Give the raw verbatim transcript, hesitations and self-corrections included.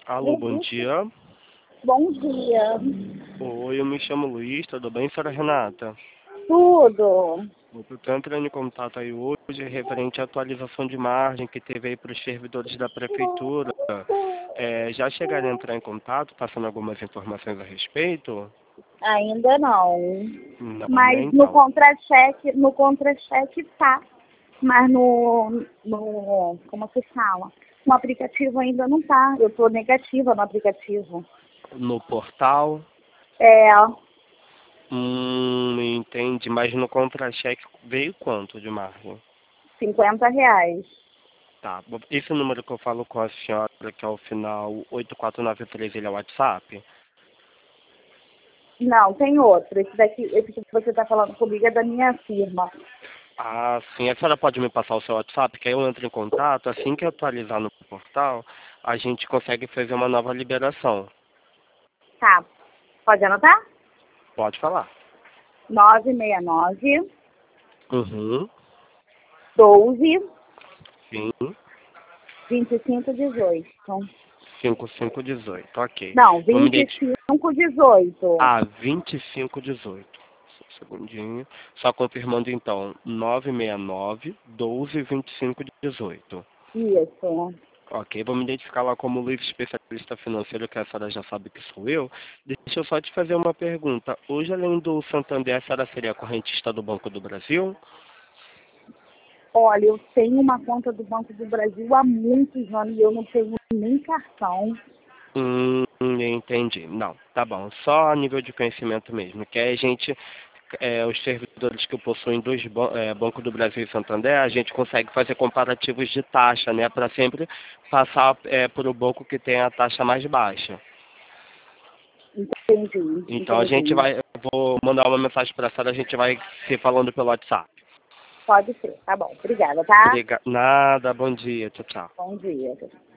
Alô, bom dia. Bom dia. Oi, eu me chamo Luiz, tudo bem, senhora Renata? Tudo. Eu estou entrando em contato aí hoje referente à atualização de margem que teve aí para os servidores da prefeitura. É, já chegaram a entrar em contato, passando algumas informações a respeito? Ainda não. Não, né, Mas no então. contra-cheque, no contra-cheque tá. Mas no, no, como se fala? No aplicativo ainda não tá. Eu tô negativa no aplicativo. No portal? É, Hum, entende, mas no contra-cheque veio quanto de margem? cinquenta reais. Tá, esse número que eu falo com a senhora, que é o final oito quatro nove três, ele é o WhatsApp? Não, tem outro. Esse daqui, esse que você tá falando comigo é da minha firma. Ah, sim. A senhora pode me passar o seu WhatsApp, que aí eu entro em contato. Assim que eu atualizar no portal, a gente consegue fazer uma nova liberação. Tá. Pode anotar? Pode falar. nove seis nove, Uhum. doze, Sim. vinte e cinco, dezoito. cinco cinco dezoito, ok. Não, Vou me vinte e dedicar. cinco, dezoito. Ah, vinte e cinco dezoito. Só um segundinho. Só confirmando então. nove seis nove, doze, vinte e cinco dezoito. Isso. Ok, vou me identificar lá como Luiz, especialista financeiro, que a senhora já sabe que sou eu. Deixa eu só te fazer uma pergunta. Hoje, além do Santander, a senhora seria correntista do Banco do Brasil? Olha, eu tenho uma conta do Banco do Brasil há muitos anos e eu não tenho nem cartão. Hum, entendi. Não, tá bom. Só a nível de conhecimento mesmo. Que aí a gente, é, os servidores que possuem dois ban é, Banco do Brasil e Santander, a gente consegue fazer comparativos de taxa, né? Para sempre passar é, por o banco que tem a taxa mais baixa. Entendi, Então a gente entendi. vai, eu vou mandar uma mensagem para a senhora, a gente vai se falando pelo WhatsApp. Pode ser, tá bom. Obrigada, tá? Obrigado. Nada, bom dia, tchau, tchau. Bom dia.